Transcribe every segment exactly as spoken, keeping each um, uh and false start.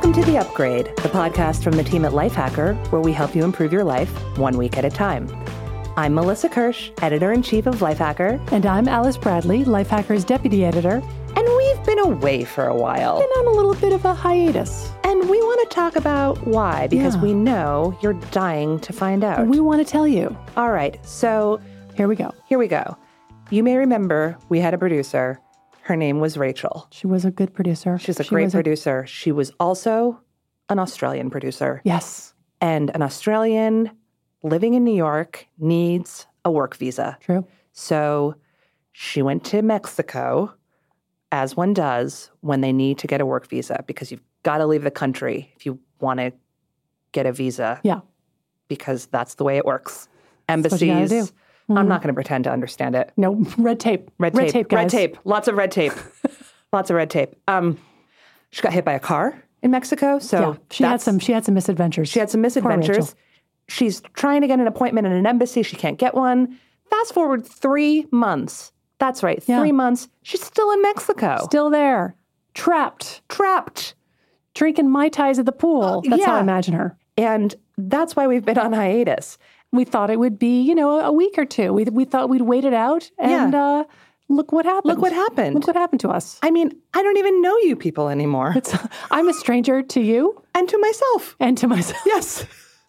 Welcome to The Upgrade, the podcast from the team at Lifehacker, where we help you improve your life one week at a time. I'm Melissa Kirsch, editor-in-chief of Lifehacker. And I'm Alice Bradley, Lifehacker's deputy editor. And we've been away for a while. Been on a little bit of a hiatus. And we want to talk about why, because Yeah. we know you're dying to find out. We want to tell you. All right, so Here we go. here we go. You may remember we had a producer. Her name was Rachel. She was a good producer. She's a She great was a- producer. She was also an Australian producer. Yes, And an Australian living in New York needs a work visa. true. So she went to Mexico, as one does when they need to get a work visa, because you've got to leave the country if you want to get a visa. Yeah. Because that's the way it works. That's what you gotta Embassies. do. I'm not going to pretend to understand it. No, red tape. Red tape. guys. Red tape. Lots of red tape. Lots of red tape. Um, she got hit by a car in Mexico. So Yeah, she had that's- some. She had some misadventures. She had some Poor Rachel. misadventures. She's trying to get an appointment in an embassy. She can't get one. Fast forward three months. That's right. Yeah. Three months. She's still in Mexico. Still there, trapped, trapped. drinking Mai Tais at the pool. That's how I yeah. imagine her. And that's why we've been on hiatus. We thought it would be, you know, a week or two. We we thought we'd wait it out, and Yeah. uh, look what happened. Look what happened. Look what happened to us. I mean, I don't even know you people anymore. It's, I'm a stranger to you And to myself. and to myself. Yes.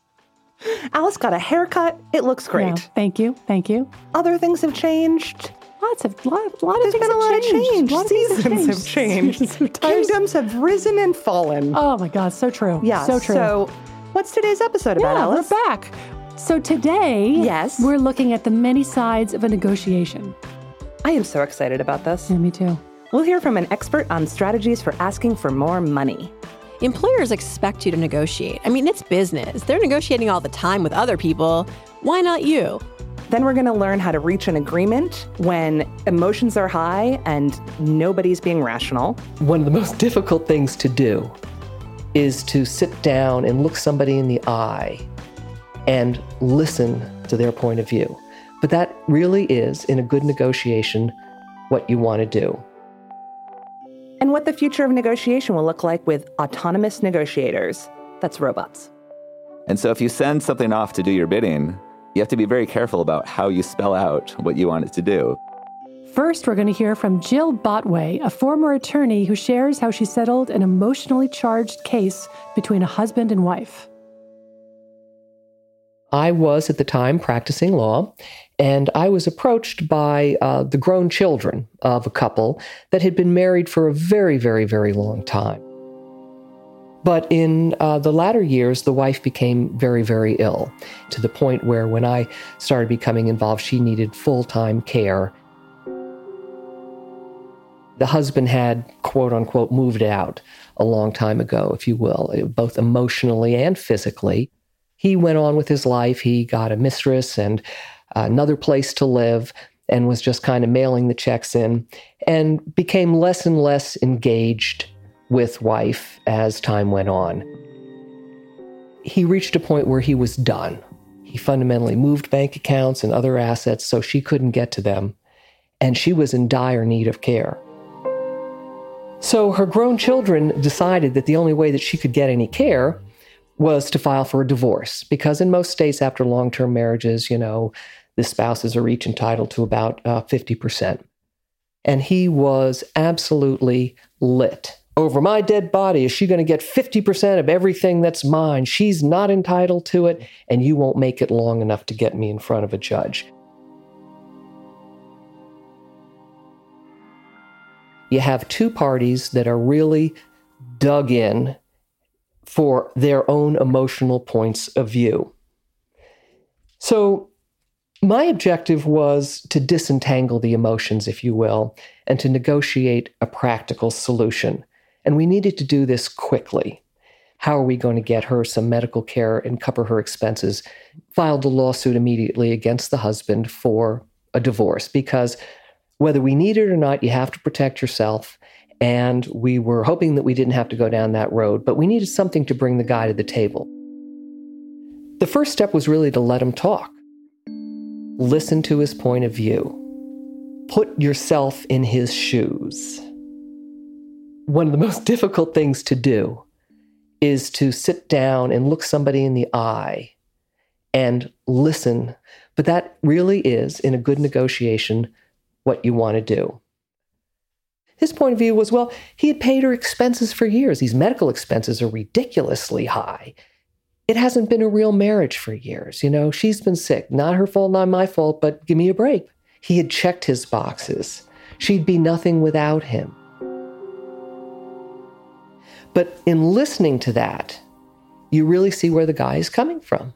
Alice got a haircut. It looks great. Yeah, thank you, thank you. Other things have changed. Lots of lot, lot of There's things been a have lot of changed. change. Lot of things Seasons have changed. Seasons have changed. Kingdoms have risen and fallen. Oh my God, so true. Yeah. so true. So, what's today's episode about, yeah, Alice? we're back. So today, Yes. we're looking at the many sides of a negotiation. I am so excited about this. Yeah, me too. We'll hear from an expert on strategies for asking for more money. Employers expect you to negotiate. I mean, it's business. They're negotiating all the time with other people. Why not you? Then we're going to learn how to reach an agreement when emotions are high and nobody's being rational. One of the most difficult things to do is to sit down and look somebody in the eye and listen to their point of view. But that really is, in a good negotiation, what you want to do. And what the future of negotiation will look like with autonomous negotiators. That's robots. And so if you send something off to do your bidding, you have to be very careful about how you spell out what you want it to do. First, we're going to hear from Jill Botway, a former attorney who shares how she settled an emotionally charged case between a husband and wife. I was at the time practicing law, and I was approached by uh, the grown children of a couple that had been married for a very, very, very long time. But in uh, the latter years, the wife became very, very ill, to the point where when I started becoming involved, she needed full-time care. The husband had, quote unquote, moved out a long time ago, if you will, both emotionally and physically. He went on with his life. He got a mistress and another place to live and was just kind of mailing the checks in and became less and less engaged with wife as time went on. He reached a point where he was done. He fundamentally moved bank accounts and other assets so she couldn't get to them, and she was in dire need of care. So her grown children decided that the only way that she could get any care was to file for a divorce, because in most states after long-term marriages, you know, the spouses are each entitled to about uh, fifty percent. And he was absolutely lit. Over my dead body, is she going to get fifty percent of everything that's mine? She's not entitled to it, and you won't make it long enough to get me in front of a judge. You have two parties that are really dug in for their own emotional points of view. So my objective was to disentangle the emotions, if you will, and to negotiate a practical solution. And we needed to do this quickly. How are we going to get her some medical care and cover her expenses? Filed a lawsuit immediately against the husband for a divorce, because whether we need it or not, you have to protect yourself. And we were hoping that we didn't have to go down that road, but we needed something to bring the guy to the table. The first step was really to let him talk. Listen to his point of view. Put yourself in his shoes. One of the most difficult things to do is to sit down and look somebody in the eye and listen. But that really is, in a good negotiation, what you want to do. His point of view was, well, he had paid her expenses for years. These medical expenses are ridiculously high. It hasn't been a real marriage for years. You know, she's been sick. Not her fault, not my fault, but give me a break. He had checked his boxes. She'd be nothing without him. But in listening to that, you really see where the guy is coming from.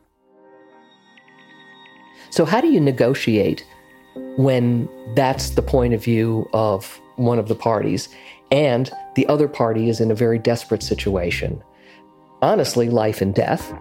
So how do you negotiate when that's the point of view of one of the parties and the other party is in a very desperate situation? Honestly, life and death.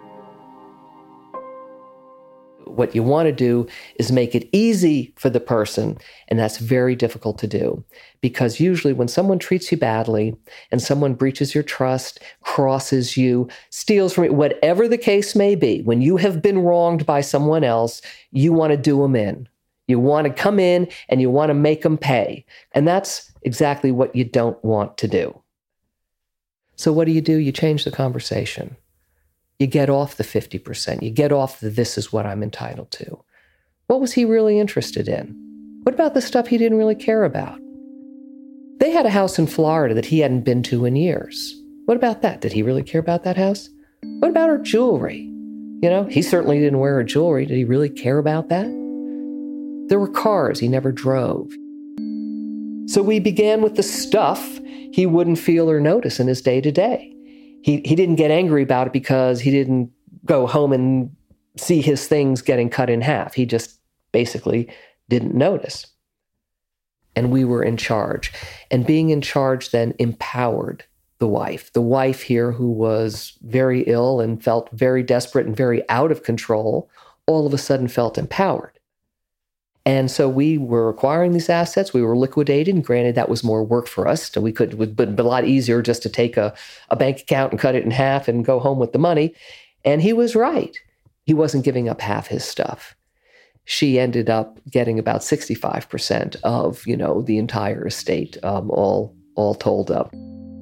What you want to do is make it easy for the person, and that's very difficult to do, because usually when someone treats you badly and someone breaches your trust, crosses you, steals from you, whatever the case may be, when you have been wronged by someone else, you want to do them in. You want to come in and you want to make them pay. And that's exactly what you don't want to do. So what do you do? You change the conversation. You get off the fifty percent. You get off the this is what I'm entitled to. What was he really interested in? What about the stuff he didn't really care about? They had a house in Florida that he hadn't been to in years. What about that? Did he really care about that house? What about her jewelry? You know, he certainly didn't wear her jewelry. Did he really care about that? There were cars he never drove. So we began with the stuff he wouldn't feel or notice in his day-to-day. He he didn't get angry about it because he didn't go home and see his things getting cut in half. He just basically didn't notice. And we were in charge. And being in charge then empowered the wife. The wife here, who was very ill and felt very desperate and very out of control, all of a sudden felt empowered. And so we were acquiring these assets. We were liquidating. Granted, that was more work for us. So we could, it would be a lot easier just to take a, a bank account and cut it in half and go home with the money. And he was right. He wasn't giving up half his stuff. She ended up getting about sixty-five percent of, you know, the entire estate, um, all, all told up.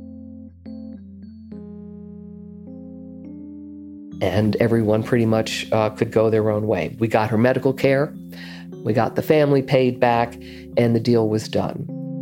And everyone pretty much uh, could go their own way. We got her medical care. We got the family paid back, and the deal was done.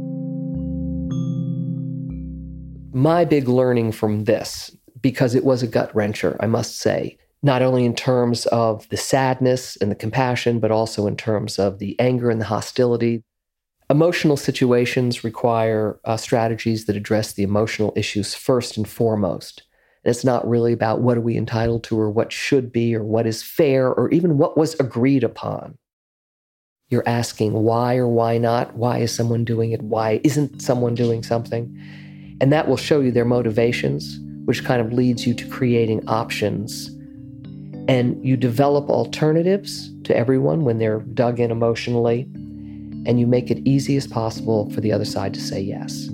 My big learning from this, because it was a gut wrencher, I must say, not only in terms of the sadness and the compassion, but also in terms of the anger and the hostility. Emotional situations require uh, strategies that address the emotional issues first and foremost. And it's not really about what are we entitled to or what should be or what is fair or even what was agreed upon. You're asking why or why not? Why is someone doing it? Why isn't someone doing something? And that will show you their motivations, which kind of leads you to creating options. And you develop alternatives to everyone when they're dug in emotionally, and you make it easy as possible for the other side to say yes.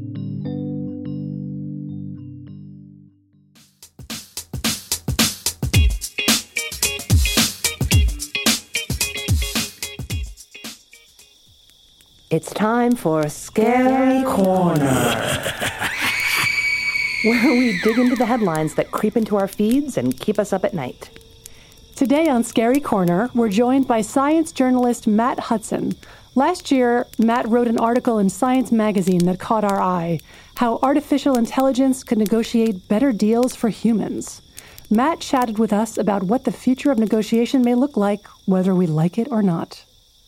It's time for Scary Corner, where we dig into the headlines that creep into our feeds and keep us up at night. Today on Scary Corner, we're joined by science journalist Matt Hudson. Last year, Matt wrote an article in Science magazine that caught our eye, how artificial intelligence could negotiate better deals for humans. Matt chatted with us about what the future of negotiation may look like, whether we like it or not.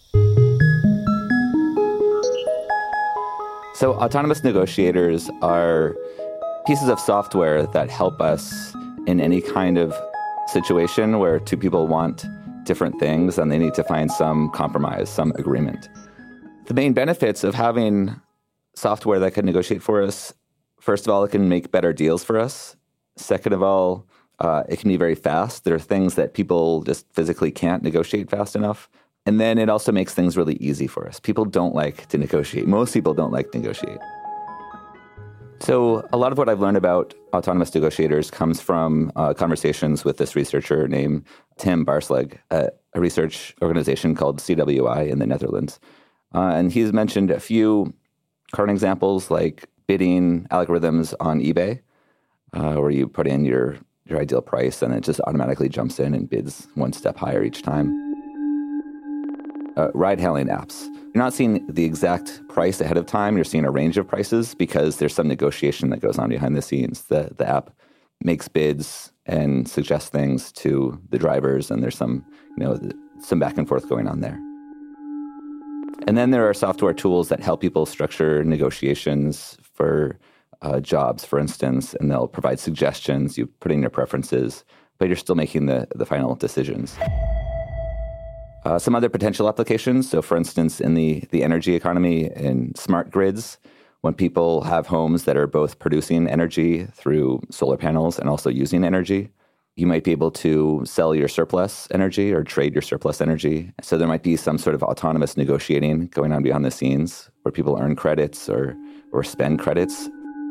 So autonomous negotiators are pieces of software that help us in any kind of situation where two people want different things and they need to find some compromise, some agreement. The main benefits of having software that can negotiate for us, first of all, it can make better deals for us. Second of all, uh, it can be very fast. There are things that people just physically can't negotiate fast enough. And then it also makes things really easy for us. People don't like to negotiate. Most people don't like to negotiate. So a lot of what I've learned about autonomous negotiators comes from uh, conversations with this researcher named Tim Barsleg at a research organization called C W I in the Netherlands. Uh, and he's mentioned a few current examples like bidding algorithms on eBay. uh, where you put in your, your ideal price and it just automatically jumps in and bids one step higher each time. Uh, ride-hailing apps. You're not seeing the exact price ahead of time. You're seeing a range of prices because there's some negotiation that goes on behind the scenes. The, the app makes bids and suggests things to the drivers, and there's some, you know, some back and forth going on there. And then there are software tools that help people structure negotiations for uh, jobs, for instance, and they'll provide suggestions. You put in your preferences, but you're still making the, the final decisions. Uh, some other potential applications. So, for instance, in the, the energy economy, in smart grids, when people have homes that are both producing energy through solar panels and also using energy, you might be able to sell your surplus energy or trade your surplus energy. So there might be some sort of autonomous negotiating going on behind the scenes where people earn credits or, or spend credits.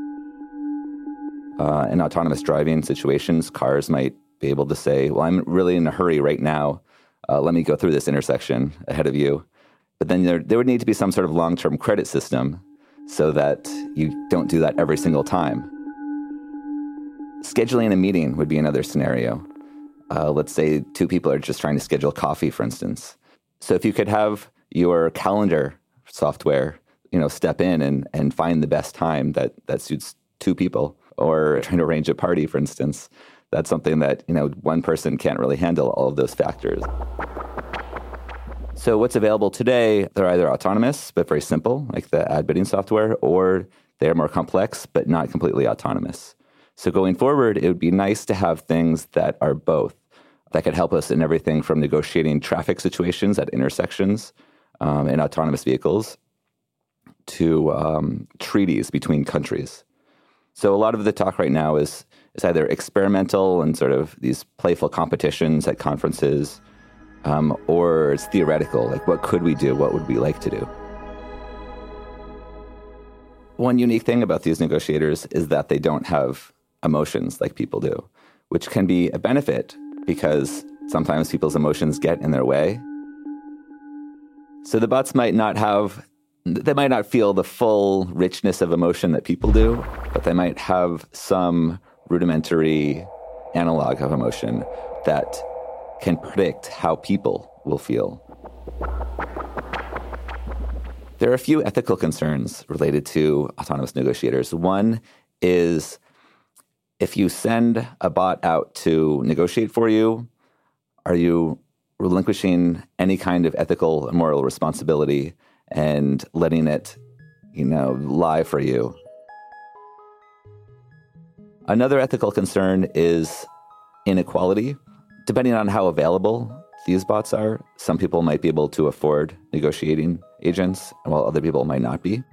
Uh, in autonomous driving situations, cars might be able to say, well, I'm really in a hurry right now. Uh, let me go through this intersection ahead of you. But then there, there would need to be some sort of long-term credit system so that you don't do that every single time. Scheduling a meeting would be another scenario. Uh, let's say two people are just trying to schedule coffee, for instance. So if you could have your calendar software, you know, step in and, and find the best time that, that suits two people, or trying to arrange a party, for instance, that's something that, you know, one person can't really handle all of those factors. So what's available today, they're either autonomous, but very simple, like the ad bidding software, or they're more complex, but not completely autonomous. So going forward, it would be nice to have things that are both, that could help us in everything from negotiating traffic situations at intersections um, in autonomous vehicles to um, treaties between countries. So a lot of the talk right now is, is either experimental and sort of these playful competitions at conferences, um, or it's theoretical, like what could we do, what would we like to do? One unique thing about these negotiators is that they don't have emotions like people do, which can be a benefit because sometimes people's emotions get in their way. So the bots might not have, they might not feel the full richness of emotion that people do, but they might have some rudimentary analog of emotion that can predict how people will feel. There are a few ethical concerns related to autonomous negotiators. One is if you send a bot out to negotiate for you, are you relinquishing any kind of ethical and moral responsibility and letting it, you know, lie for you? Another ethical concern is inequality. Depending on how available these bots are, some people might be able to afford negotiating agents, while other people might not be.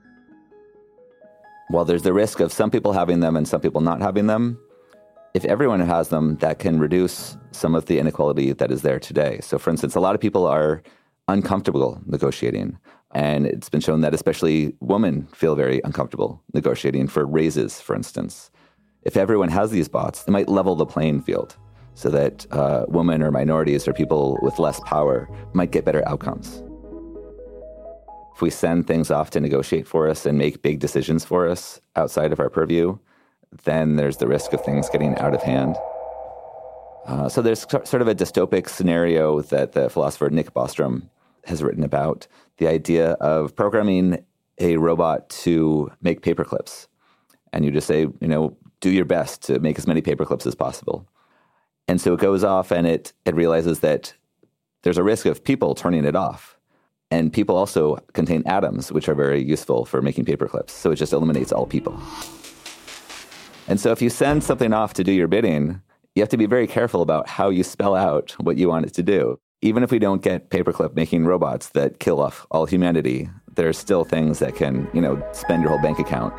While there's the risk of some people having them and some people not having them, if everyone has them, that can reduce some of the inequality that is there today. So, for instance, a lot of people are uncomfortable negotiating, and it's been shown that especially women feel very uncomfortable negotiating for raises, for instance. If everyone has these bots, it might level the playing field so that uh, women or minorities or people with less power might get better outcomes. If we send things off to negotiate for us and make big decisions for us outside of our purview, then there's the risk of things getting out of hand. Uh, so there's sort of a dystopic scenario that the philosopher Nick Bostrom has written about, the idea of programming a robot to make paperclips. And you just say, you know, do your best to make as many paperclips as possible. And so it goes off and it it realizes that there's a risk of people turning it off. And people also contain atoms, which are very useful for making paperclips. So it just eliminates all people. And so if you send something off to do your bidding, you have to be very careful about how you spell out what you want it to do. Even if we don't get paperclip making robots that kill off all humanity, there's still things that can, you know, spend your whole bank account.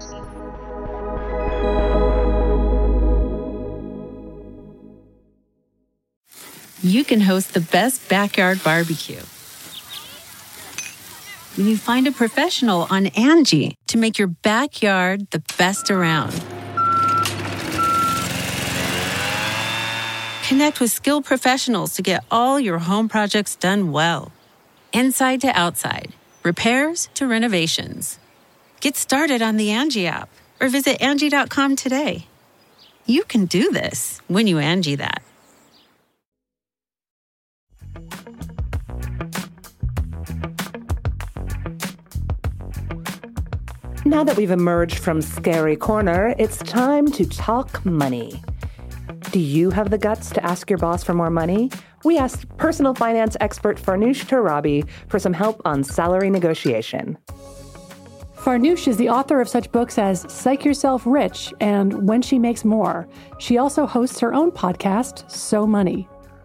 You can host the best backyard barbecue when you find a professional on Angie to make your backyard the best around. Connect with skilled professionals to get all your home projects done well. Inside to outside, repairs to renovations. Get started on the Angie app or visit Angie dot com today. You can do this when you Angie that. Now that we've emerged from Scary Corner, it's time to talk money. Do you have the guts to ask your boss for more money? We asked personal finance expert Farnoosh Torabi for some help on salary negotiation. Farnoosh is the author of such books as Psych Yourself Rich and When She Makes More. She also hosts her own podcast, So Money.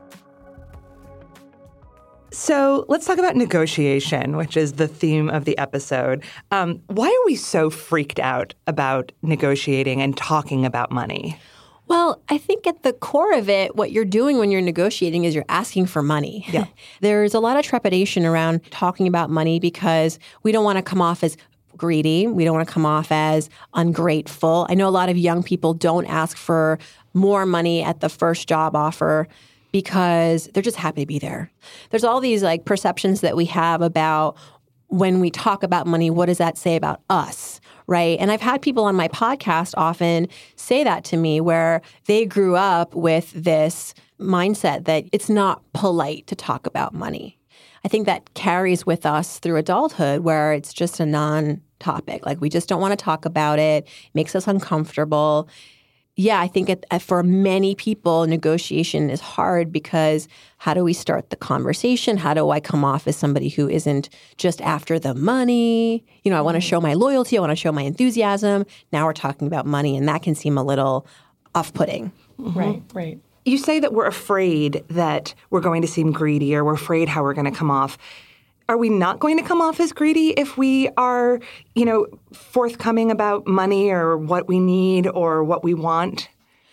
So let's talk about negotiation, which is the theme of the episode. Um, why are we so freaked out about negotiating and talking about money? Well, I think at the core of it, what you're doing when you're negotiating is you're asking for money. Yeah. There's a lot of trepidation around talking about money because we don't want to come off as greedy. We don't want to come off as ungrateful. I know a lot of young people don't ask for more money at the first job offer because they're just happy to be there. There's all these like perceptions that we have about when we talk about money, what does that say about us, right? And I've had people on my podcast often say that to me where they grew up with this mindset that it's not polite to talk about money. I think that carries with us through adulthood where it's just a non-topic. Like we just don't want to talk about it. It makes us uncomfortable. Yeah, I think it, for many people, negotiation is hard because how do we start the conversation? How do I come off as somebody who isn't just after the money? You know, I want to show my loyalty. I want to show my enthusiasm. Now we're talking about money, and that can seem a little off-putting. Mm-hmm. Right, right. You say that we're afraid that we're going to seem greedy or we're afraid how we're going to come off. Are we not going to come off as greedy if we are, you know, forthcoming about money or what we need or what we want?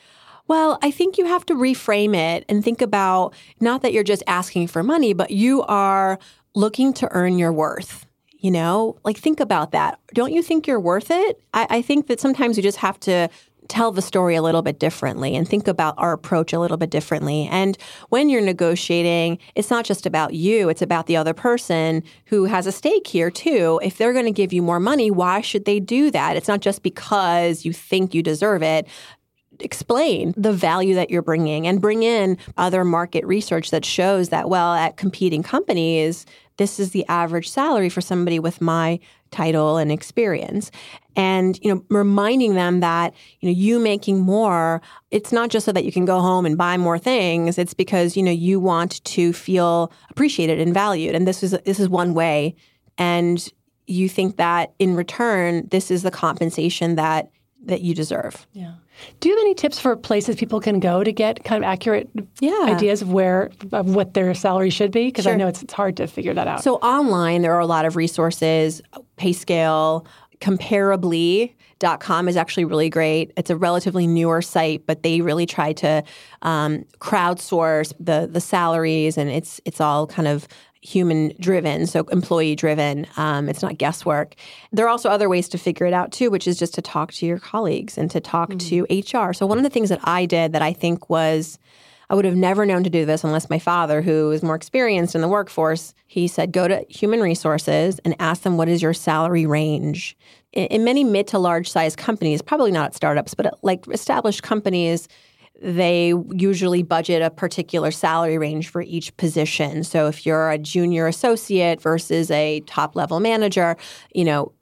Well, I think you have to reframe it and think about not that you're just asking for money, but you are looking to earn your worth. You know, like think about that. Don't you think you're worth it? I, I think that sometimes you just have to tell the story a little bit differently and think about our approach a little bit differently. And when you're negotiating, it's not just about you, it's about the other person who has a stake here too. If they're going to give you more money, why should they do that? It's not just because you think you deserve it. Explain the value that you're bringing and bring in other market research that shows that, well, at competing companies, this is the average salary for somebody with my title and experience. And, you know, reminding them that, you know, you making more, it's not just so that you can go home and buy more things. It's because, you know, you want to feel appreciated and valued. And this is this is one way. And you think that in return, this is the compensation that that you deserve. Yeah. Do you have any tips for places people can go to get kind of accurate yeah. ideas of where of what their salary should be? Because sure. I know it's, it's hard to figure that out. So online, there are a lot of resources. PayScale, Comparably dot com is actually really great. It's a relatively newer site, but they really try to um, crowdsource the the salaries, and it's it's all kind of human driven, so employee driven. Um, it's not guesswork. There are also other ways to figure it out too, which is just to talk to your colleagues and to talk mm-hmm. to H R. So one of the things that I did that I think was, I would have never known to do this unless my father, who is more experienced in the workforce, he said, go to human resources and ask them, what is your salary range? In, in many mid to large size companies, probably not at startups, but at, like established companies, they usually budget a particular salary range for each position. So if you're a junior associate versus a top-level manager, you know,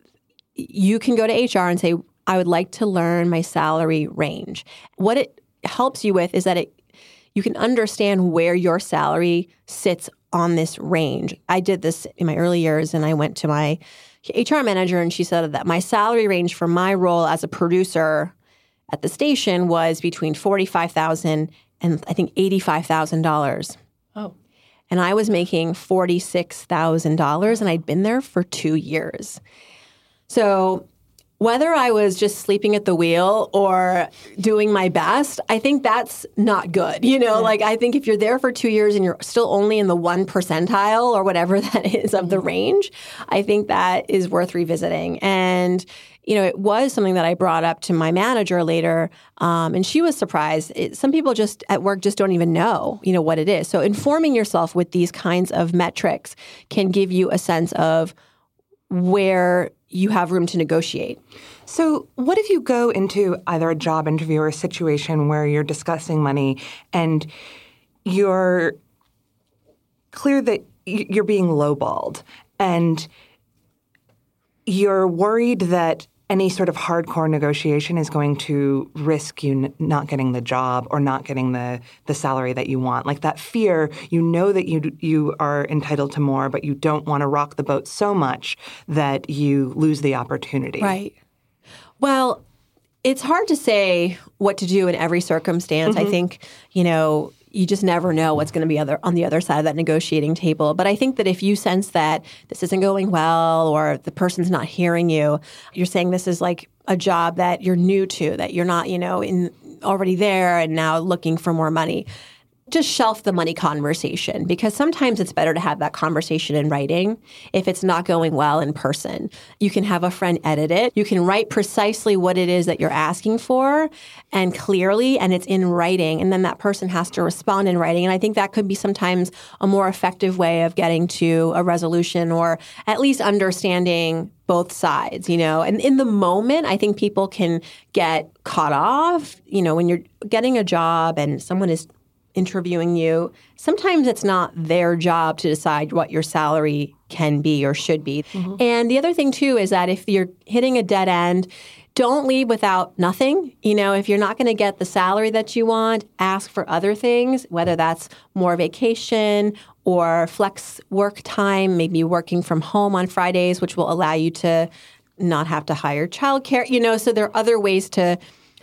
you can go to H R and say, I would like to learn my salary range. What it helps you with is that it you can understand where your salary sits on this range. I did this in my early years, and I went to my H R manager, and she said that my salary range for my role as a producer at the station was between forty-five thousand dollars and I think eighty-five thousand dollars. Oh. And I was making forty-six thousand dollars, and I'd been there for two years. So whether I was just sleeping at the wheel or doing my best, I think that's not good. You know, yeah. like I think if you're there for two years and you're still only in the one percentile or whatever that is of the range, I think that is worth revisiting. And you know, it was something that I brought up to my manager later, um, and she was surprised. It, some people just at work just don't even know, you know, what it is. So informing yourself with these kinds of metrics can give you a sense of where you have room to negotiate. So what if you go into either a job interview or a situation where you're discussing money and you're clear that you're being lowballed and you're worried that any sort of hardcore negotiation is going to risk you n- not getting the job or not getting the, the salary that you want? Like that fear, you know that you you are entitled to more, but you don't want to rock the boat so much that you lose the opportunity. Right. Well, it's hard to say what to do in every circumstance. Mm-hmm. I think, you know, you just never know what's going to be other on the other side of that negotiating table. But I think that if you sense that this isn't going well or the person's not hearing you, you're saying this is like a job that you're new to, that you're not, you know, in already there and now looking for more money. Just shelf the money conversation, because sometimes it's better to have that conversation in writing if it's not going well in person. You can have a friend edit it. You can write precisely what it is that you're asking for and clearly, and it's in writing. And then that person has to respond in writing. And I think that could be sometimes a more effective way of getting to a resolution or at least understanding both sides, you know. And in the moment, I think people can get caught off, you know, when you're getting a job and someone is interviewing you, sometimes it's not their job to decide what your salary can be or should be. Mm-hmm. And the other thing, too, is that if you're hitting a dead end, don't leave without nothing. You know, if you're not going to get the salary that you want, ask for other things, whether that's more vacation or flex work time, maybe working from home on Fridays, which will allow you to not have to hire childcare. You know, so there are other ways to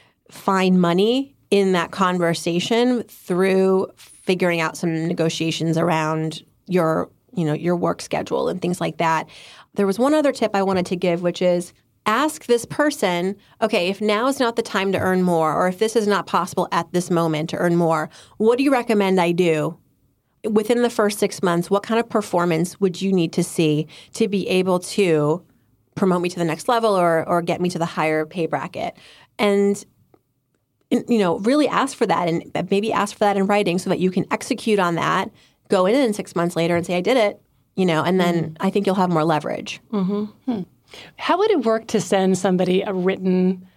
find money in that conversation through figuring out some negotiations around your, you know, your work schedule and things like that. There was one other tip I wanted to give, which is ask this person, okay, if now is not the time to earn more, or if this is not possible at this moment to earn more, what do you recommend I do? Within the first six months, what kind of performance would you need to see to be able to promote me to the next level or or get me to the higher pay bracket? And you know, really ask for that and maybe ask for that in writing so that you can execute on that, go in and six months later and say, I did it, you know, and then mm. I think you'll have more leverage. Mm-hmm. Hmm. How would it work to send somebody a written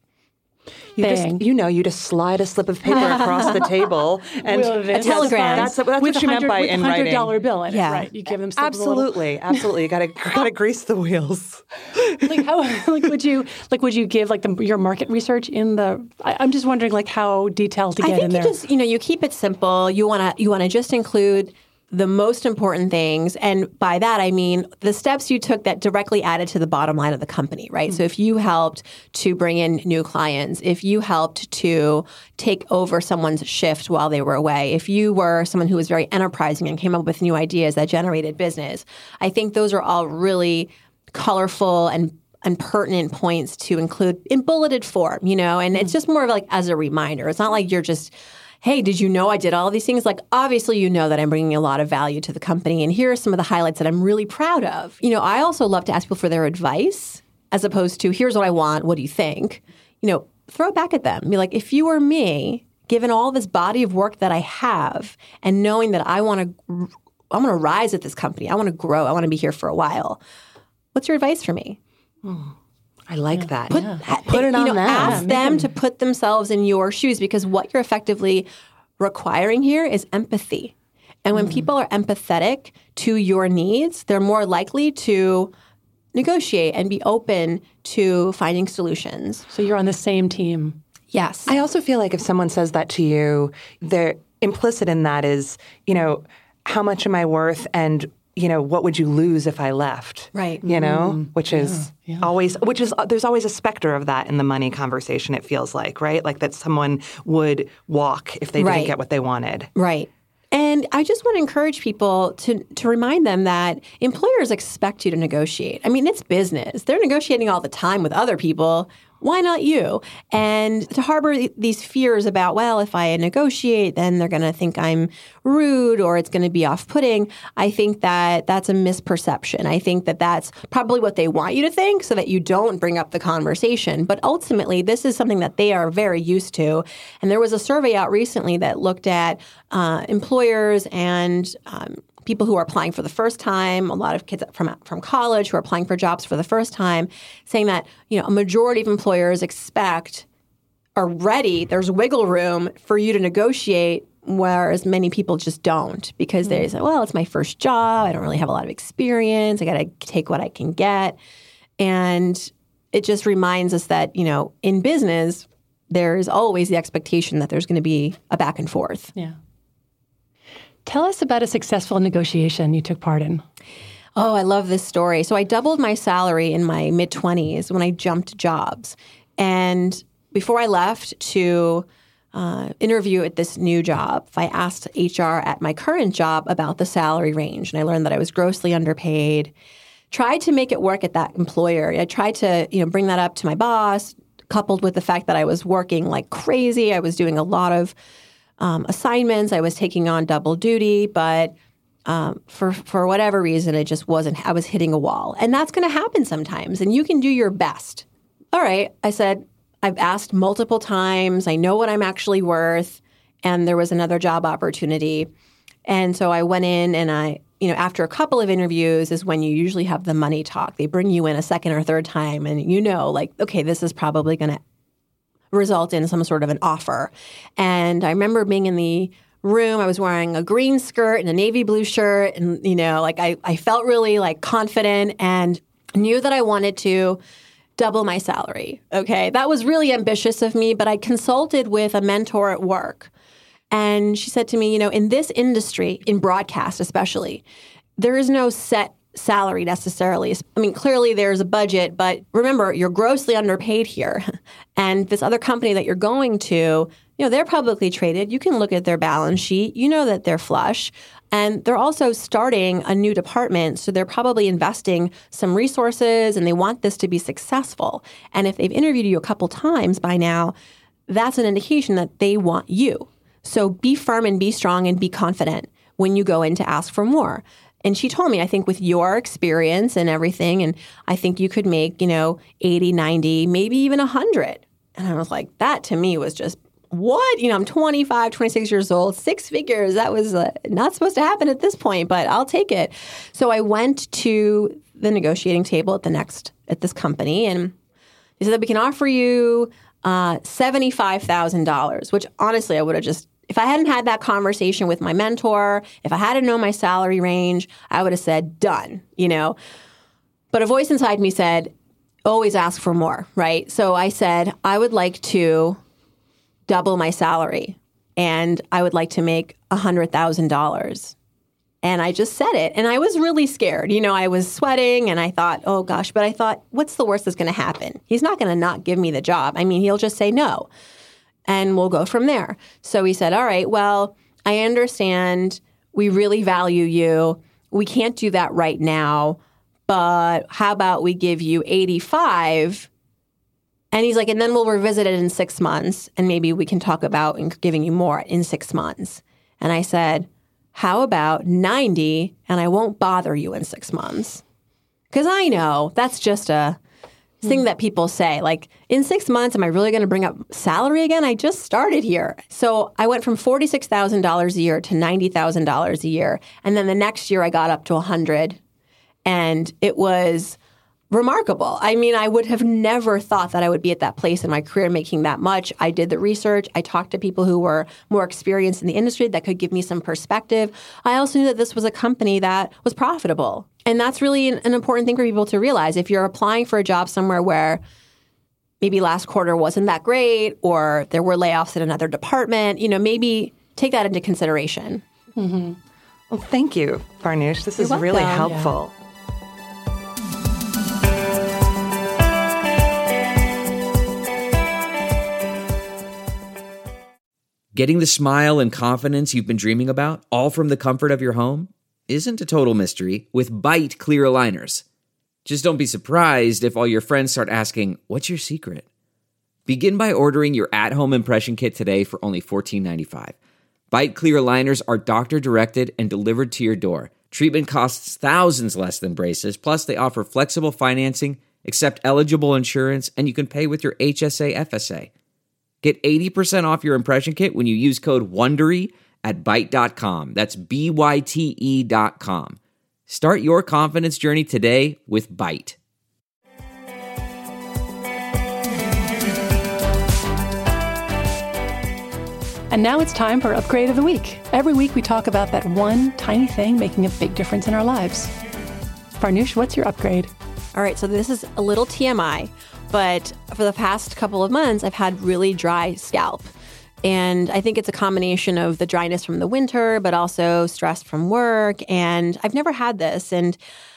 You thing? just, you know, you just slide a slip of paper across the table and a telegram. That's, that's, that's what she meant by in writing. With a hundred dollar bill in yeah. it, right? You give them absolutely, absolutely. You gotta gotta grease the wheels. Like how, like would you, like would you give like the, your market research in the? I, I'm just wondering like how detailed to get I think in you there. just, you know, you keep it simple. You wanna you wanna just include the most important things. And by that, I mean the steps you took that directly added to the bottom line of the company, right? Mm-hmm. So if you helped to bring in new clients, if you helped to take over someone's shift while they were away, if you were someone who was very enterprising and came up with new ideas that generated business, I think those are all really colorful and and pertinent points to include in bulleted form, you know? And mm-hmm. it's just more of like as a reminder. It's not like you're just, hey, did you know I did all of these things? Like, obviously, you know that I'm bringing a lot of value to the company. And here are some of the highlights that I'm really proud of. You know, I also love to ask people for their advice as opposed to, here's what I want. What do you think? You know, throw it back at them. Be like, if you were me, given all this body of work that I have and knowing that I want to, I want to rise at this company. I want to grow. I want to be here for a while. What's your advice for me? Hmm. I like yeah. that. Put, yeah. ha, put it you on know, them. Ask yeah, them them. to put themselves in your shoes, because what you're effectively requiring here is empathy. And when mm. people are empathetic to your needs, they're more likely to negotiate and be open to finding solutions. So you're on the same team. Yes. I also feel like if someone says that to you, they're implicit in that is, you know, how much am I worth and you know, what would you lose if I left? Right. You know, mm, which is yeah, yeah. always, which is, there's always a specter of that in the money conversation, it feels like, right? Like that someone would walk if they right. didn't get what they wanted. Right. And I just want to encourage people to to remind them that employers expect you to negotiate. I mean, it's business. They're negotiating all the time with other people. Why not you? And to harbor these fears about, well, if I negotiate, then they're going to think I'm rude or it's going to be off-putting. I think that that's a misperception. I think that that's probably what they want you to think so that you don't bring up the conversation. But ultimately, this is something that they are very used to. And there was a survey out recently that looked at uh, employers and um, people who are applying for the first time, a lot of kids from from college who are applying for jobs for the first time, saying that, you know, a majority of employers expect, are ready, there's wiggle room for you to negotiate, whereas many people just don't, because mm-hmm. they say, well, it's my first job, I don't really have a lot of experience, I got to take what I can get. And it just reminds us that, you know, in business, there's always the expectation that there's going to be a back and forth. Yeah. Tell us about a successful negotiation you took part in. Oh, I love this story. So I doubled my salary in my mid-twenties when I jumped jobs. And before I left to uh, interview at this new job, I asked H R at my current job about the salary range. And I learned that I was grossly underpaid. Tried to make it work at that employer. I tried to, you know, bring that up to my boss, coupled with the fact that I was working like crazy. I was doing a lot of Um, assignments. I was taking on double duty, but um, for for whatever reason, it just wasn't. I was hitting a wall, and that's going to happen sometimes. And you can do your best. All right, I said, I've asked multiple times. I know what I'm actually worth, and there was another job opportunity, and so I went in, and I, you know, after a couple of interviews is when you usually have the money talk. They bring you in a second or third time, and you know, like, okay, this is probably going to result in some sort of an offer. And I remember being in the room, I was wearing a green skirt and a navy blue shirt. And, you know, like I, I felt really like confident and knew that I wanted to double my salary. Okay. That was really ambitious of me, but I consulted with a mentor at work. And she said to me, you know, in this industry, in broadcast especially, there is no set salary necessarily. I mean, clearly there's a budget, but remember, you're grossly underpaid here. And this other company that you're going to, you know, they're publicly traded. You can look at their balance sheet. You know that they're flush. And they're also starting a new department. So they're probably investing some resources and they want this to be successful. And if they've interviewed you a couple times by now, that's an indication that they want you. So be firm and be strong and be confident when you go in to ask for more. And she told me, I think with your experience and everything, and I think you could make, you know, eighty, ninety, maybe even one hundred. And I was like, that to me was just, what? You know, I'm twenty-five, twenty-six years old, six figures. That was uh, not supposed to happen at this point, but I'll take it. So I went to the negotiating table at the next, at this company, and they said that we can offer you uh, seventy-five thousand dollars, which honestly I would have just, if I hadn't had that conversation with my mentor, if I hadn't known my salary range, I would have said, done, you know. But a voice inside me said, always ask for more, right? So I said, I would like to double my salary, and I would like to make one hundred thousand dollars. And I just said it, and I was really scared. You know, I was sweating, and I thought, oh, gosh. But I thought, what's the worst that's going to happen? He's not going to not give me the job. I mean, he'll just say no. And we'll go from there. So he said, all right, well, I understand. We really value you. We can't do that right now. But how about we give you eighty-five? And he's like, and then we'll revisit it in six months. And maybe we can talk about giving you more in six months. And I said, how about ninety? And I won't bother you in six months. Because I know that's just a thing that people say, like, in six months, am I really going to bring up salary again? I just started here. So I went from forty-six thousand dollars a year to ninety thousand dollars a year. And then the next year I got up to one hundred. And it was remarkable. I mean, I would have never thought that I would be at that place in my career making that much. I did the research. I talked to people who were more experienced in the industry that could give me some perspective. I also knew that this was a company that was profitable. And that's really an, an important thing for people to realize. If you're applying for a job somewhere where maybe last quarter wasn't that great, or there were layoffs in another department, you know, maybe take that into consideration. Mm-hmm. Well, thank you, Farnoosh. This You're is welcome. really helpful. Yeah. Getting the smile and confidence you've been dreaming about, all from the comfort of your home, isn't a total mystery with Byte clear aligners. Just don't be surprised if all your friends start asking, what's your secret? Begin by ordering your at-home impression kit today for only fourteen ninety-five. Byte clear aligners are doctor-directed and delivered to your door. Treatment costs thousands less than braces, plus they offer flexible financing, accept eligible insurance, and you can pay with your H S A F S A. Get eighty percent off your impression kit when you use code WONDERY at byte dot com. That's B Y T E dot com. Start your confidence journey today with Byte. And now it's time for Upgrade of the Week. Every week we talk about that one tiny thing making a big difference in our lives. Farnoosh, what's your upgrade? All right, so this is a little T M I, but for the past couple of months, I've had really dry scalp. And I think it's a combination of the dryness from the winter, but also stress from work. And I've never had this. And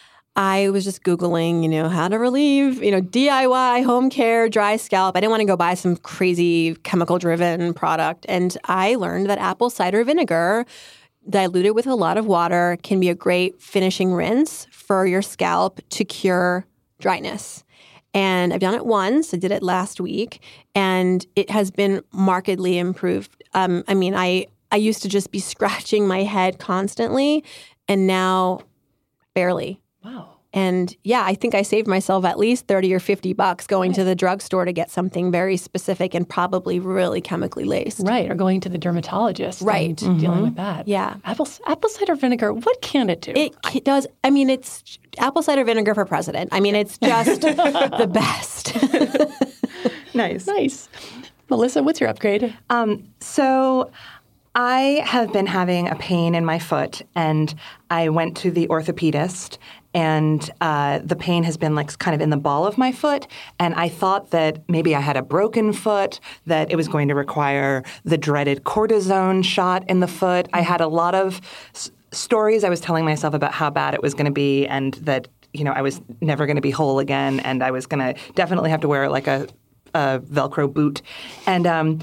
I was just Googling, you know, how to relieve, you know, D I Y, home care, dry scalp. I didn't want to go buy some crazy chemical-driven product. And I learned that apple cider vinegar, diluted with a lot of water, can be a great finishing rinse for your scalp to cure dryness. And I've done it once. I did it last week, and it has been markedly improved. Um, I mean, I, I used to just be scratching my head constantly, and now barely. Wow. And yeah, I think I saved myself at least thirty or fifty bucks going to the drugstore to get something very specific and probably really chemically laced. Right, or going to the dermatologist Right. and Mm-hmm. dealing with that. Yeah. Apple, apple cider vinegar, what can it do? It, it does. I mean, it's apple cider vinegar for president. I mean, it's just the best. Nice. Nice. Melissa, what's your upgrade? Um, so I have been having a pain in my foot, and I went to the orthopedist, and uh, the pain has been like kind of in the ball of my foot, and I thought that maybe I had a broken foot, that it was going to require the dreaded cortisone shot in the foot. I had a lot of s- stories I was telling myself about how bad it was going to be, and that, you know, I was never going to be whole again, and I was going to definitely have to wear like a, a Velcro boot. And um,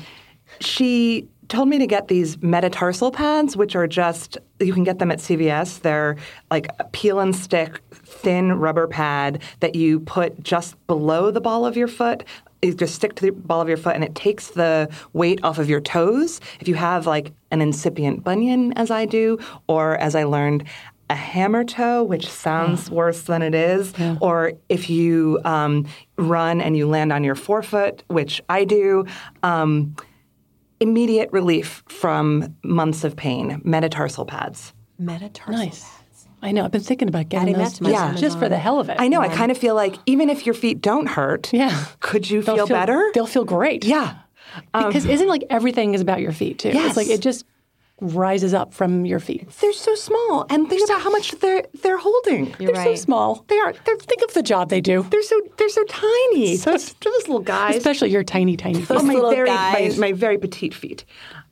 she told me to get these metatarsal pads, which are just, you can get them at C V S. They're like a peel and stick, thin rubber pad that you put just below the ball of your foot. You just stick to the ball of your foot, and it takes the weight off of your toes. If you have like an incipient bunion, as I do, or as I learned, a hammer toe, which sounds oh. worse than it is, yeah. or if you um, run and you land on your forefoot, which I do, um, immediate relief from months of pain. Metatarsal pads. Metatarsal Nice. pads. I know. I've been thinking about getting Adding that those to my yeah, Amazon. just for the hell of it. I know. I kind of feel like even if your feet don't hurt, Yeah. could you They'll feel, better? They'll feel great. Yeah. Because isn't like everything is about your feet too? Yes. It's like it just rises up from your feet. They're so small, and think about how much they're they're holding. You're They're right. so small. They are. They're Think of the job they do. they're so they're so tiny. So- those, those little guys. Especially your tiny, tiny feet. oh, my little very my, guys. my very petite feet.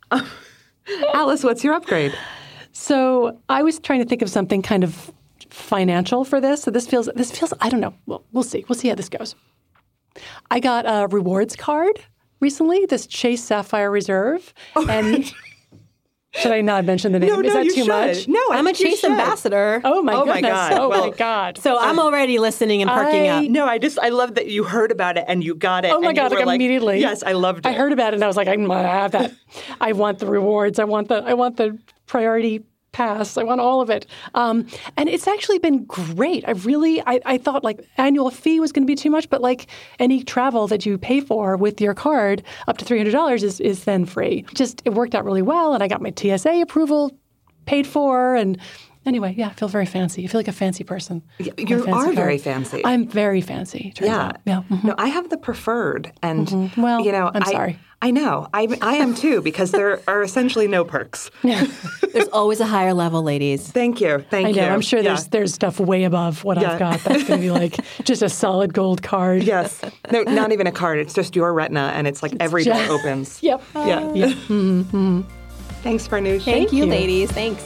Alice, what's your upgrade? So I was trying to think of something kind of financial for this. So this feels, this feels, I don't know. Well, we'll see. We'll see how this goes. I got a rewards card recently, this Chase Sapphire Reserve. Oh, and should I not mention the name? No, Is no, that you too should. much? No, I I'm a think you Chase should. ambassador. Oh my Oh my goodness. God. Oh Well, my God. So I'm already listening and perking I- up. No, I just I love that you heard about it and you got it. Oh my and you God! were Like, like, immediately. Yes, I loved it. I heard about it and I was like, I'm gonna have that. I want the rewards. I want the. I want the priority pass. I want all of it. Um, and it's actually been great. I really. I, I thought like annual fee was going to be too much, but like any travel that you pay for with your card up to three hundred dollars is is then free. Just it worked out really well, and I got my T S A approval paid for, and anyway, yeah, I feel very fancy. I feel like a fancy person. You My fancy are card. very fancy. I'm very fancy. Turns Yeah. out. Yeah. mhm. No, I have the preferred, and Mm-hmm. Well, you know, I'm I, sorry. I know. I I am too because there are essentially no perks. There's always a higher level, ladies. Thank you. Thank I know. you. I'm sure Yeah. there's there's stuff way above what Yeah. I've got. That's going to be like just a solid gold card. Yes. No, not even a card. It's just your retina, and it's like every door just- opens. Yep. Yeah. Yep. Mm-hmm. Thanks, Farnoosh. Thank, you, you. ladies. Thanks.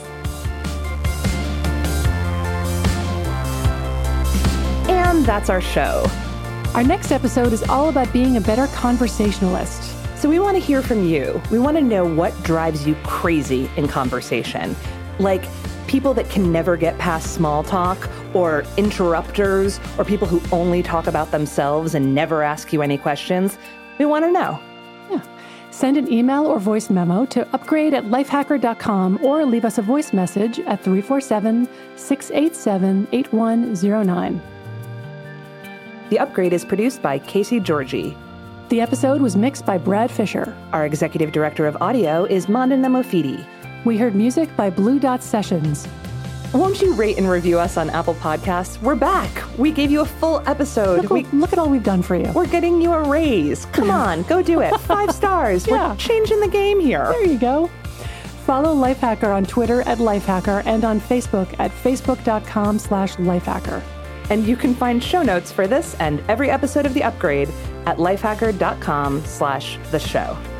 And that's our show. Our next episode is all about being a better conversationalist. So we want to hear from you. We want to know what drives you crazy in conversation. Like people that can never get past small talk, or interrupters, or people who only talk about themselves and never ask you any questions. We want to know. Send an email or voice memo to upgrade at lifehacker dot com or leave us a voice message at three four seven, six eight seven, eight one zero nine. The Upgrade is produced by Casey Georgie. The episode was mixed by Brad Fisher. Our executive director of audio is Mandana Mofidi. We heard music by Blue Dot Sessions. Won't you rate and review us on Apple Podcasts? We're back. We gave you a full episode. Look, we, look at all we've done for you. We're getting you a raise. Come on, go do it. Five stars. Yeah. We're changing the game here. There you go. Follow Lifehacker on Twitter at Lifehacker and on Facebook at facebook.com slash Lifehacker. And you can find show notes for this and every episode of The Upgrade at lifehacker.com slash the show.